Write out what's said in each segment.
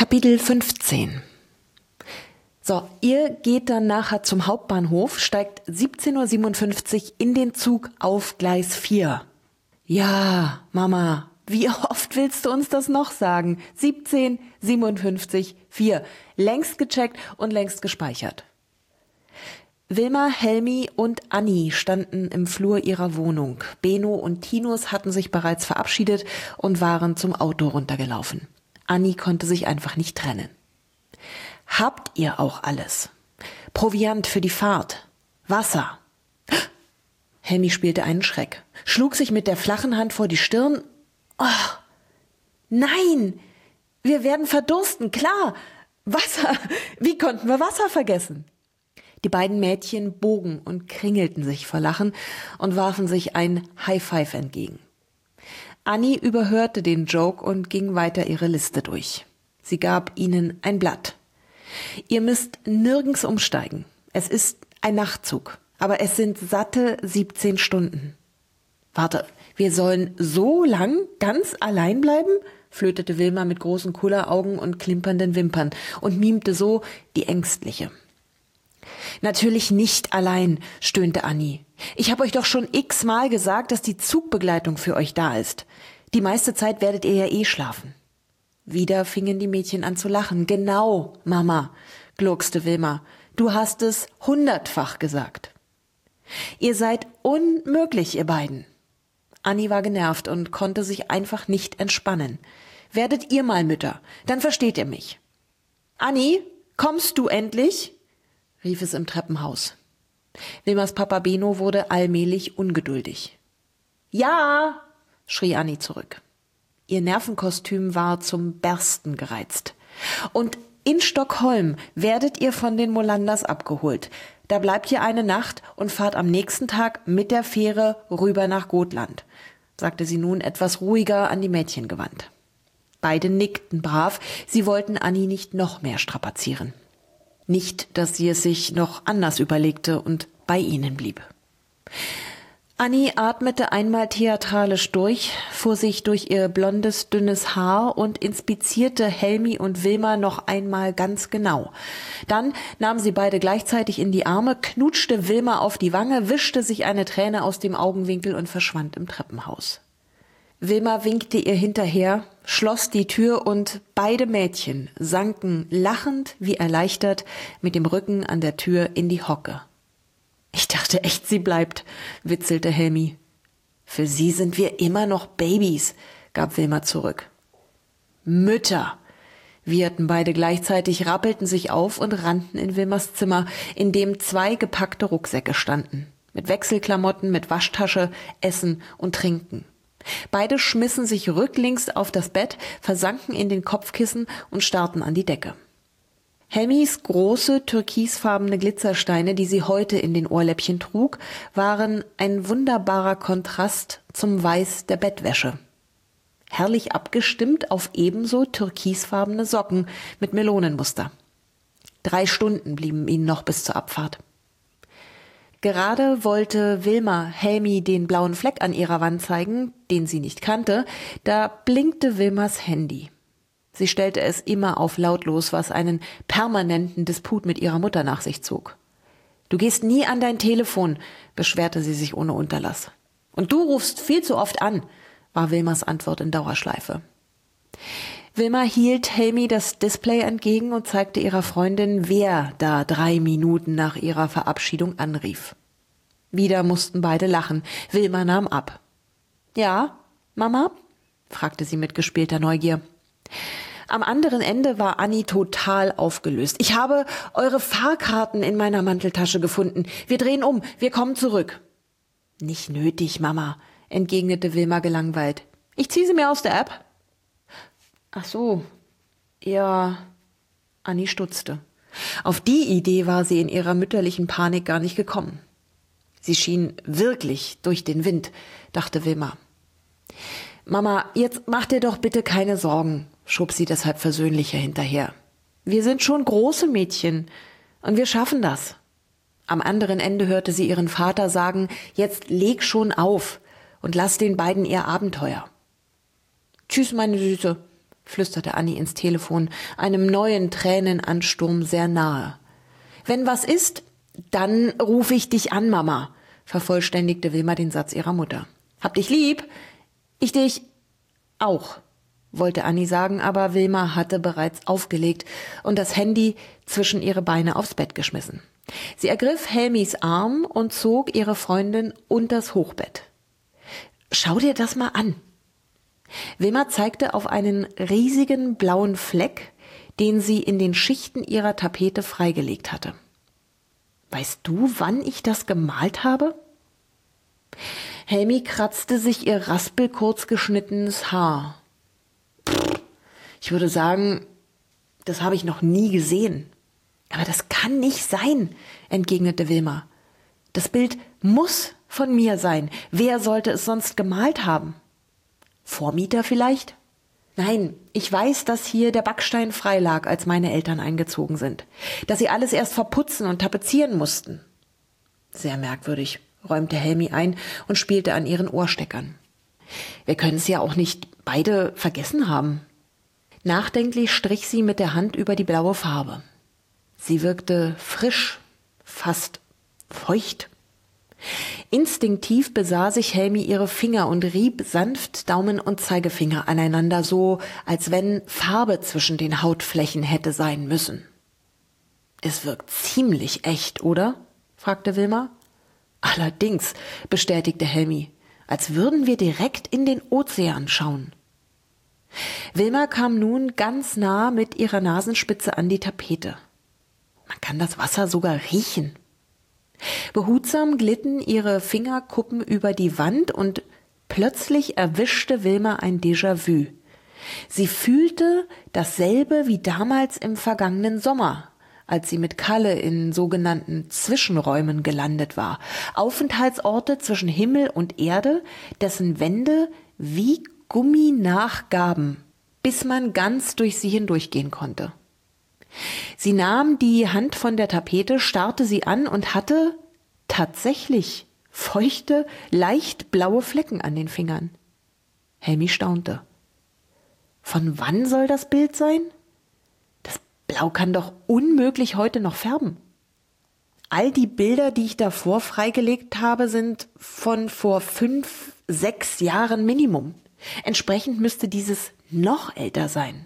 Kapitel 15. So, ihr geht dann nachher zum Hauptbahnhof, steigt 17:57 Uhr in den Zug auf Gleis 4. Ja, Mama, wie oft willst du uns das noch sagen? 17:57 Uhr 4. Längst gecheckt und längst gespeichert. Wilma, Helmi und Anni standen im Flur ihrer Wohnung. Beno und Tinus hatten sich bereits verabschiedet und waren zum Auto runtergelaufen. Anni konnte sich einfach nicht trennen. Habt ihr auch alles? Proviant für die Fahrt? Wasser? Helmi spielte einen Schreck, schlug sich mit der flachen Hand vor die Stirn. Oh, nein! Wir werden verdursten, klar! Wasser! Wie konnten wir Wasser vergessen? Die beiden Mädchen bogen und kringelten sich vor Lachen und warfen sich ein High Five entgegen. Anni überhörte den Joke und ging weiter ihre Liste durch. Sie gab ihnen ein Blatt. Ihr müsst nirgends umsteigen. Es ist ein Nachtzug, aber es sind satte 17 Stunden. Warte, wir sollen so lang ganz allein bleiben? Flötete Wilma mit großen Kulleraugen und klimpernden Wimpern und mimte so die Ängstliche. Natürlich nicht allein, stöhnte Anni. Ich habe euch doch schon x-mal gesagt, dass die Zugbegleitung für euch da ist. Die meiste Zeit werdet ihr ja eh schlafen. Wieder fingen die Mädchen an zu lachen. Genau, Mama, gluckste Wilma. Du hast es 100-fach gesagt. Ihr seid unmöglich, ihr beiden. Anni war genervt und konnte sich einfach nicht entspannen. Werdet ihr mal Mütter, dann versteht ihr mich. Anni, kommst du endlich? Rief es im Treppenhaus. Wilmas Papa Beno wurde allmählich ungeduldig. Ja, schrie Anni zurück. Ihr Nervenkostüm war zum Bersten gereizt. Und in Stockholm werdet ihr von den Molanders abgeholt. Da bleibt ihr eine Nacht und fahrt am nächsten Tag mit der Fähre rüber nach Gotland, sagte sie nun etwas ruhiger an die Mädchen gewandt. Beide nickten brav, sie wollten Anni nicht noch mehr strapazieren. Nicht, dass sie es sich noch anders überlegte und bei ihnen blieb. Anni atmete einmal theatralisch durch, fuhr sich durch ihr blondes, dünnes Haar und inspizierte Helmi und Wilma noch einmal ganz genau. Dann nahm sie beide gleichzeitig in die Arme, knutschte Wilma auf die Wange, wischte sich eine Träne aus dem Augenwinkel und verschwand im Treppenhaus. Wilma winkte ihr hinterher, schloss die Tür und beide Mädchen sanken lachend wie erleichtert mit dem Rücken an der Tür in die Hocke. Ich dachte echt, sie bleibt, witzelte Helmi. Für sie sind wir immer noch Babys, gab Wilma zurück. Mütter, wieherten beide gleichzeitig, rappelten sich auf und rannten in Wilmas Zimmer, in dem 2 gepackte Rucksäcke standen. Mit Wechselklamotten, mit Waschtasche, Essen und Trinken. Beide schmissen sich rücklings auf das Bett, versanken in den Kopfkissen und starrten an die Decke. Helmis große, türkisfarbene Glitzersteine, die sie heute in den Ohrläppchen trug, waren ein wunderbarer Kontrast zum Weiß der Bettwäsche. Herrlich abgestimmt auf ebenso türkisfarbene Socken mit Melonenmuster. 3 Stunden blieben ihnen noch bis zur Abfahrt. Gerade wollte Wilma Helmi den blauen Fleck an ihrer Wand zeigen, den sie nicht kannte, da blinkte Wilmas Handy. Sie stellte es immer auf lautlos, was einen permanenten Disput mit ihrer Mutter nach sich zog. Du gehst nie an dein Telefon, beschwerte sie sich ohne Unterlass. Und du rufst viel zu oft an, war Wilmas Antwort in Dauerschleife. Wilma hielt Helmi das Display entgegen und zeigte ihrer Freundin, wer da 3 Minuten nach ihrer Verabschiedung anrief. Wieder mussten beide lachen. Wilma nahm ab. Ja, Mama? Fragte sie mit gespielter Neugier. Am anderen Ende war Anni total aufgelöst. Ich habe eure Fahrkarten in meiner Manteltasche gefunden. Wir drehen um, wir kommen zurück. Nicht nötig, Mama, entgegnete Wilma gelangweilt. Ich ziehe sie mir aus der App. Ach so, ja, Anni stutzte. Auf die Idee war sie in ihrer mütterlichen Panik gar nicht gekommen. Sie schien wirklich durch den Wind, dachte Wilma. Mama, jetzt mach dir doch bitte keine Sorgen, schob sie deshalb versöhnlicher hinterher. Wir sind schon große Mädchen und wir schaffen das. Am anderen Ende hörte sie ihren Vater sagen, jetzt leg schon auf und lass den beiden ihr Abenteuer. Tschüss, meine Süße, flüsterte Annie ins Telefon, einem neuen Tränenansturm sehr nahe. »Wenn was ist, dann rufe ich dich an, Mama«, vervollständigte Wilma den Satz ihrer Mutter. »Hab dich lieb, ich dich auch«, wollte Annie sagen, aber Wilma hatte bereits aufgelegt und das Handy zwischen ihre Beine aufs Bett geschmissen. Sie ergriff Helmis Arm und zog ihre Freundin unters Hochbett. »Schau dir das mal an.« Wilma zeigte auf einen riesigen blauen Fleck, den sie in den Schichten ihrer Tapete freigelegt hatte. »Weißt du, wann ich das gemalt habe?« Helmi kratzte sich ihr raspelkurz geschnittenes Haar. »Ich würde sagen, das habe ich noch nie gesehen.« »Aber das kann nicht sein«, entgegnete Wilma. »Das Bild muss von mir sein. Wer sollte es sonst gemalt haben? Vormieter vielleicht?« »Nein, ich weiß, dass hier der Backstein frei lag, als meine Eltern eingezogen sind. Dass sie alles erst verputzen und tapezieren mussten.« »Sehr merkwürdig«, räumte Helmi ein und spielte an ihren Ohrsteckern. »Wir können es ja auch nicht beide vergessen haben.« Nachdenklich strich sie mit der Hand über die blaue Farbe. Sie wirkte frisch, fast feucht. Instinktiv besah sich Helmi ihre Finger und rieb sanft Daumen und Zeigefinger aneinander, so als wenn Farbe zwischen den Hautflächen hätte sein müssen. »Es wirkt ziemlich echt, oder?«, fragte Wilma. »Allerdings«, bestätigte Helmi, »als würden wir direkt in den Ozean schauen.« Wilma kam nun ganz nah mit ihrer Nasenspitze an die Tapete. Man kann das Wasser sogar riechen. Behutsam glitten ihre Fingerkuppen über die Wand und plötzlich erwischte Wilma ein Déjà-vu. Sie fühlte dasselbe wie damals im vergangenen Sommer, als sie mit Kalle in sogenannten Zwischenräumen gelandet war. Aufenthaltsorte zwischen Himmel und Erde, dessen Wände wie Gummi nachgaben, bis man ganz durch sie hindurchgehen konnte. Sie nahm die Hand von der Tapete, starrte sie an und hatte tatsächlich feuchte, leicht blaue Flecken an den Fingern. Helmi staunte. Von wann soll das Bild sein? Das Blau kann doch unmöglich heute noch färben. All die Bilder, die ich davor freigelegt habe, sind von vor 5, 6 Jahren Minimum. Entsprechend müsste dieses noch älter sein.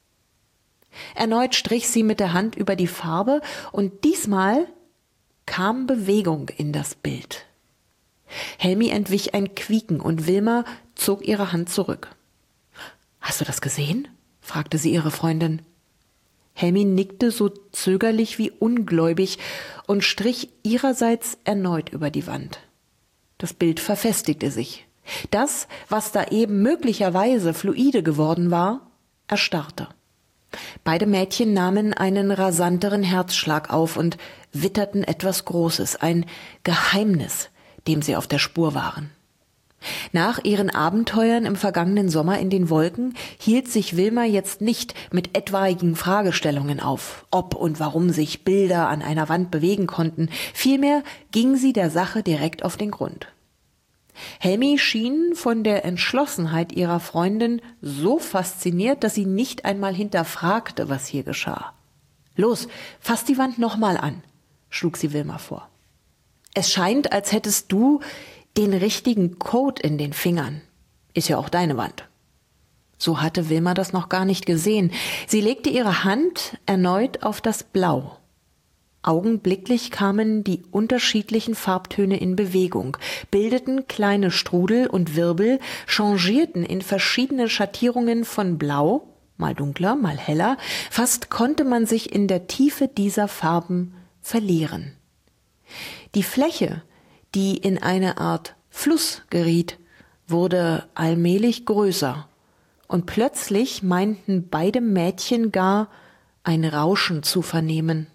Erneut strich sie mit der Hand über die Farbe und diesmal kam Bewegung in das Bild. Helmi entwich ein Quieken und Wilma zog ihre Hand zurück. »Hast du das gesehen?«, fragte sie ihre Freundin. Helmi nickte so zögerlich wie ungläubig und strich ihrerseits erneut über die Wand. Das Bild verfestigte sich. Das, was da eben möglicherweise fluide geworden war, erstarrte. Beide Mädchen nahmen einen rasanteren Herzschlag auf und witterten etwas Großes, ein Geheimnis, dem sie auf der Spur waren. Nach ihren Abenteuern im vergangenen Sommer in den Wolken hielt sich Wilma jetzt nicht mit etwaigen Fragestellungen auf, ob und warum sich Bilder an einer Wand bewegen konnten. Vielmehr ging sie der Sache direkt auf den Grund. Helmi schien von der Entschlossenheit ihrer Freundin so fasziniert, dass sie nicht einmal hinterfragte, was hier geschah. »Los, fass die Wand nochmal an«, schlug sie Wilma vor. »Es scheint, als hättest du den richtigen Code in den Fingern. Ist ja auch deine Wand.« So hatte Wilma das noch gar nicht gesehen. Sie legte ihre Hand erneut auf das Blau. Augenblicklich kamen die unterschiedlichen Farbtöne in Bewegung, bildeten kleine Strudel und Wirbel, changierten in verschiedene Schattierungen von Blau, mal dunkler, mal heller, fast konnte man sich in der Tiefe dieser Farben verlieren. Die Fläche, die in eine Art Fluss geriet, wurde allmählich größer, und plötzlich meinten beide Mädchen gar, ein Rauschen zu vernehmen.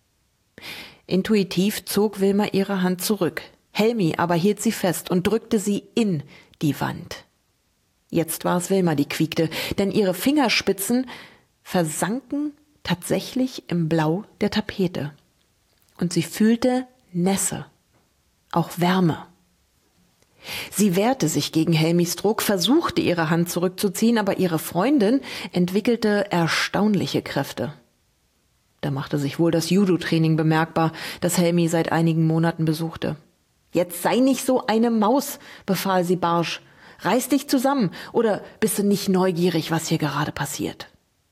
Intuitiv zog Wilma ihre Hand zurück. Helmi aber hielt sie fest und drückte sie in die Wand. Jetzt war es Wilma, die quiekte, denn ihre Fingerspitzen versanken tatsächlich im Blau der Tapete. Und sie fühlte Nässe, auch Wärme. Sie wehrte sich gegen Helmis Druck, versuchte ihre Hand zurückzuziehen, aber ihre Freundin entwickelte erstaunliche Kräfte. Da machte sich wohl das Judo-Training bemerkbar, das Helmi seit einigen Monaten besuchte. »Jetzt sei nicht so eine Maus«, befahl sie barsch. »Reiß dich zusammen, oder bist du nicht neugierig, was hier gerade passiert?«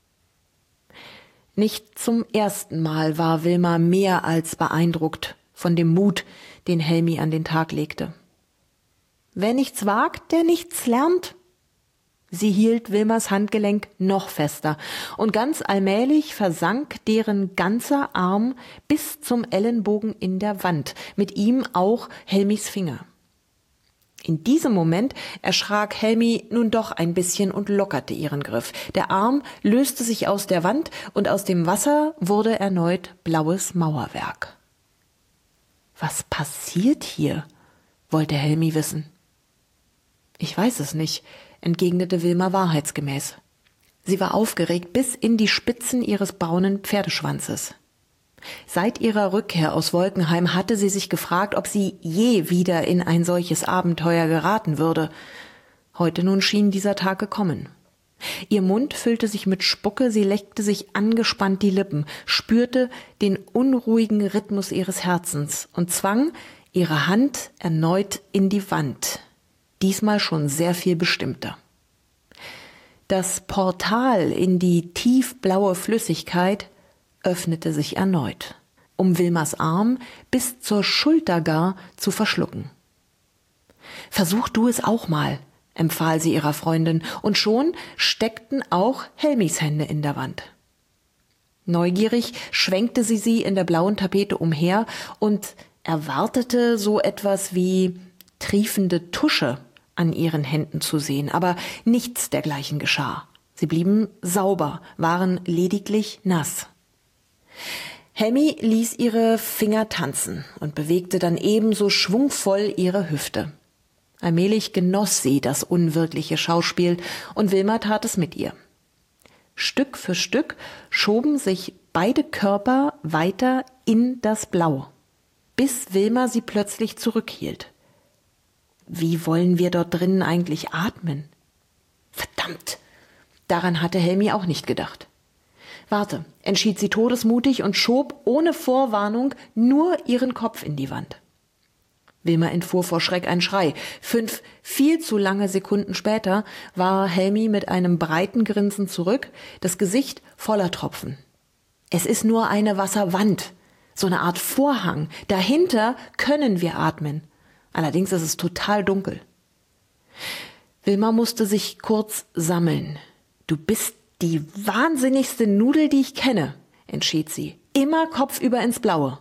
Nicht zum ersten Mal war Wilma mehr als beeindruckt von dem Mut, den Helmi an den Tag legte. »Wer nichts wagt, der nichts lernt.« Sie hielt Wilmas Handgelenk noch fester, und ganz allmählich versank deren ganzer Arm bis zum Ellenbogen in der Wand, mit ihm auch Helmis Finger. In diesem Moment erschrak Helmi nun doch ein bisschen und lockerte ihren Griff. Der Arm löste sich aus der Wand, und aus dem Wasser wurde erneut blaues Mauerwerk. »Was passiert hier?« wollte Helmi wissen. »Ich weiß es nicht«, entgegnete Wilma wahrheitsgemäß. Sie war aufgeregt bis in die Spitzen ihres braunen Pferdeschwanzes. Seit ihrer Rückkehr aus Wolkenheim hatte sie sich gefragt, ob sie je wieder in ein solches Abenteuer geraten würde. Heute nun schien dieser Tag gekommen. Ihr Mund füllte sich mit Spucke, sie leckte sich angespannt die Lippen, spürte den unruhigen Rhythmus ihres Herzens und zwang ihre Hand erneut in die Wand. Diesmal schon sehr viel bestimmter. Das Portal in die tiefblaue Flüssigkeit öffnete sich erneut, um Wilmas Arm bis zur Schulter gar zu verschlucken. »Versuch du es auch mal«, empfahl sie ihrer Freundin, und schon steckten auch Helmis Hände in der Wand. Neugierig schwenkte sie in der blauen Tapete umher und erwartete so etwas wie triefende Tusche an ihren Händen zu sehen, aber nichts dergleichen geschah. Sie blieben sauber, waren lediglich nass. Helmi ließ ihre Finger tanzen und bewegte dann ebenso schwungvoll ihre Hüfte. Allmählich genoss sie das unwirkliche Schauspiel, und Wilma tat es mit ihr. Stück für Stück schoben sich beide Körper weiter in das Blau, bis Wilma sie plötzlich zurückhielt. Wie wollen wir dort drinnen eigentlich atmen? Verdammt! Daran hatte Helmi auch nicht gedacht. Warte, entschied sie todesmutig und schob ohne Vorwarnung nur ihren Kopf in die Wand. Wilma entfuhr vor Schreck ein Schrei. 5 viel zu lange Sekunden später war Helmi mit einem breiten Grinsen zurück, das Gesicht voller Tropfen. Es ist nur eine Wasserwand, so eine Art Vorhang. Dahinter können wir atmen. Allerdings ist es total dunkel. Wilma musste sich kurz sammeln. »Du bist die wahnsinnigste Nudel, die ich kenne«, entschied sie. »Immer kopfüber ins Blaue.«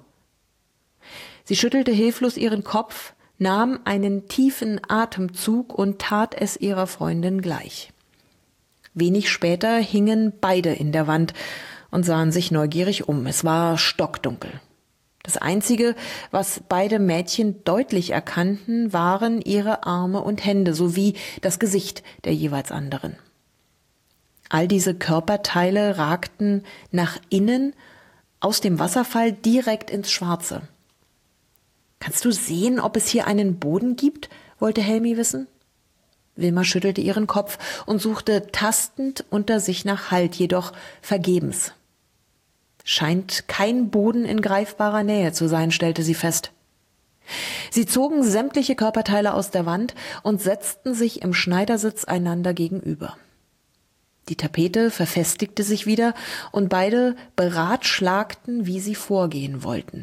Sie schüttelte hilflos ihren Kopf, nahm einen tiefen Atemzug und tat es ihrer Freundin gleich. Wenig später hingen beide in der Wand und sahen sich neugierig um. Es war stockdunkel. Das Einzige, was beide Mädchen deutlich erkannten, waren ihre Arme und Hände sowie das Gesicht der jeweils anderen. All diese Körperteile ragten nach innen aus dem Wasserfall direkt ins Schwarze. »Kannst du sehen, ob es hier einen Boden gibt?« wollte Helmi wissen. Wilma schüttelte ihren Kopf und suchte tastend unter sich nach Halt, jedoch vergebens. »Scheint kein Boden in greifbarer Nähe zu sein«, stellte sie fest. Sie zogen sämtliche Körperteile aus der Wand und setzten sich im Schneidersitz einander gegenüber. Die Tapete verfestigte sich wieder und beide beratschlagten, wie sie vorgehen wollten.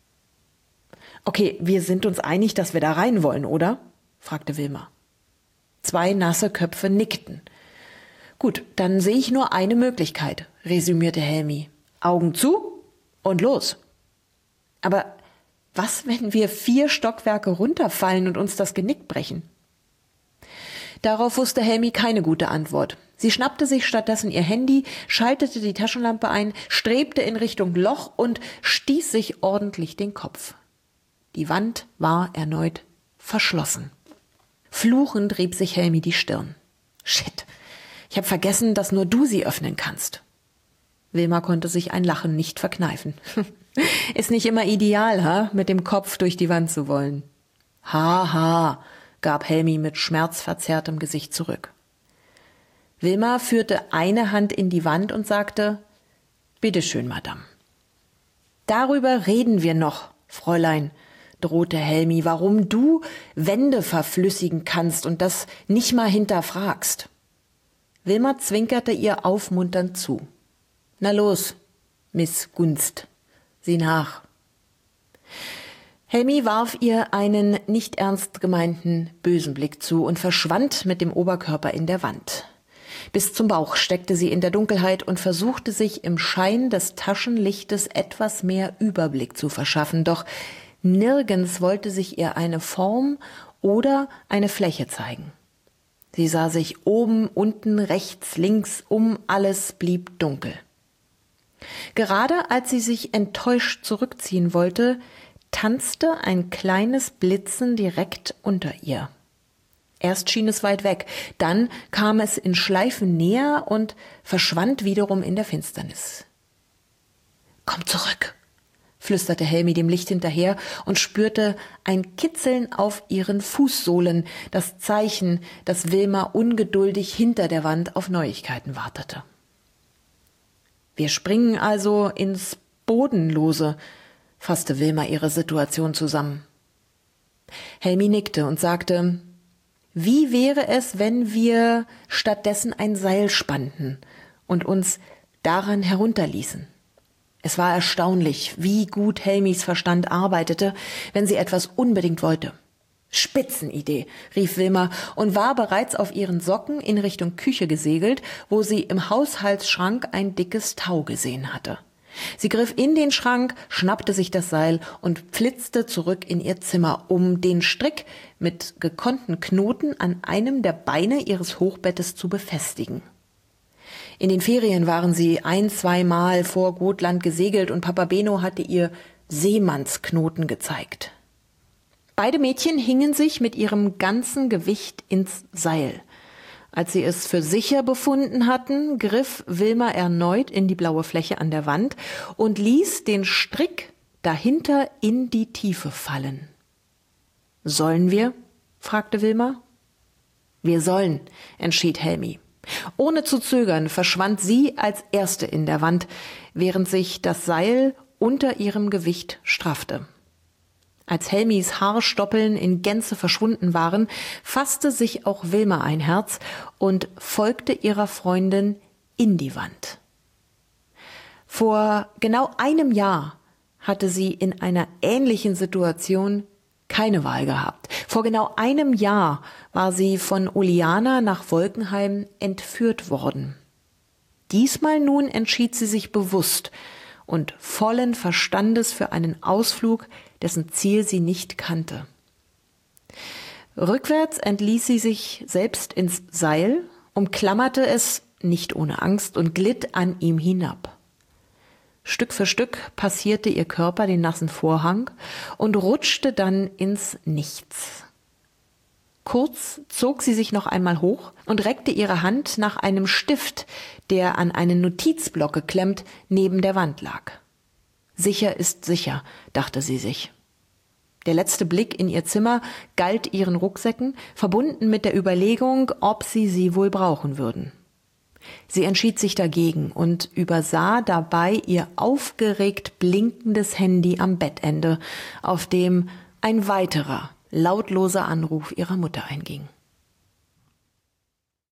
»Okay, wir sind uns einig, dass wir da rein wollen, oder?« fragte Wilma. 2 nasse Köpfe nickten. »Gut, dann sehe ich nur eine Möglichkeit«, resümierte Helmi. »Augen zu und los.« »Aber was, wenn wir 4 Stockwerke runterfallen und uns das Genick brechen?« Darauf wusste Helmi keine gute Antwort. Sie schnappte sich stattdessen ihr Handy, schaltete die Taschenlampe ein, strebte in Richtung Loch und stieß sich ordentlich den Kopf. Die Wand war erneut verschlossen. Fluchend rieb sich Helmi die Stirn. »Shit, ich habe vergessen, dass nur du sie öffnen kannst.« Wilma konnte sich ein Lachen nicht verkneifen. »Ist nicht immer ideal, mit dem Kopf durch die Wand zu wollen.« »Haha«, gab Helmi mit schmerzverzerrtem Gesicht zurück. Wilma führte eine Hand in die Wand und sagte: »Bitte schön, Madame.« »Darüber reden wir noch, Fräulein«, drohte Helmi, »warum du Wände verflüssigen kannst und das nicht mal hinterfragst.« Wilma zwinkerte ihr aufmunternd zu. »Na los, Miss Gunst, sieh nach.« Helmi warf ihr einen nicht ernst gemeinten bösen Blick zu und verschwand mit dem Oberkörper in der Wand. Bis zum Bauch steckte sie in der Dunkelheit und versuchte sich im Schein des Taschenlichtes etwas mehr Überblick zu verschaffen, doch nirgends wollte sich ihr eine Form oder eine Fläche zeigen. Sie sah sich oben, unten, rechts, links, alles blieb dunkel. Gerade als sie sich enttäuscht zurückziehen wollte, tanzte ein kleines Blitzen direkt unter ihr. Erst schien es weit weg, dann kam es in Schleifen näher und verschwand wiederum in der Finsternis. »Komm zurück«, flüsterte Helmi dem Licht hinterher und spürte ein Kitzeln auf ihren Fußsohlen, das Zeichen, dass Wilma ungeduldig hinter der Wand auf Neuigkeiten wartete. »Wir springen also ins Bodenlose«, fasste Wilma ihre Situation zusammen. Helmi nickte und sagte: »Wie wäre es, wenn wir stattdessen ein Seil spannten und uns daran herunterließen?« Es war erstaunlich, wie gut Helmis Verstand arbeitete, wenn sie etwas unbedingt wollte. »Spitzenidee«, rief Wilma und war bereits auf ihren Socken in Richtung Küche gesegelt, wo sie im Haushaltsschrank ein dickes Tau gesehen hatte. Sie griff in den Schrank, schnappte sich das Seil und flitzte zurück in ihr Zimmer, um den Strick mit gekonnten Knoten an einem der Beine ihres Hochbettes zu befestigen. In den Ferien waren sie 1-2 Mal vor Gotland gesegelt und Papa Beno hatte ihr Seemannsknoten gezeigt. Beide Mädchen hingen sich mit ihrem ganzen Gewicht ins Seil. Als sie es für sicher befunden hatten, griff Wilma erneut in die blaue Fläche an der Wand und ließ den Strick dahinter in die Tiefe fallen. »Sollen wir?« fragte Wilma. »Wir sollen«, entschied Helmi. Ohne zu zögern verschwand sie als Erste in der Wand, während sich das Seil unter ihrem Gewicht straffte. Als Helmis Haarstoppeln in Gänze verschwunden waren, fasste sich auch Wilma ein Herz und folgte ihrer Freundin in die Wand. Vor genau einem Jahr hatte sie in einer ähnlichen Situation keine Wahl gehabt. Vor genau einem Jahr war sie von Uliana nach Wolkenheim entführt worden. Diesmal nun entschied sie sich bewusst und vollen Verstandes für einen Ausflug, dessen Ziel sie nicht kannte. Rückwärts entließ sie sich selbst ins Seil, umklammerte es, nicht ohne Angst, und glitt an ihm hinab. Stück für Stück passierte ihr Körper den nassen Vorhang und rutschte dann ins Nichts. Kurz zog sie sich noch einmal hoch und reckte ihre Hand nach einem Stift, der an einen Notizblock geklemmt neben der Wand lag. Sicher ist sicher, dachte sie sich. Der letzte Blick in ihr Zimmer galt ihren Rucksäcken, verbunden mit der Überlegung, ob sie wohl brauchen würden. Sie entschied sich dagegen und übersah dabei ihr aufgeregt blinkendes Handy am Bettende, auf dem ein weiterer lautloser Anruf ihrer Mutter einging.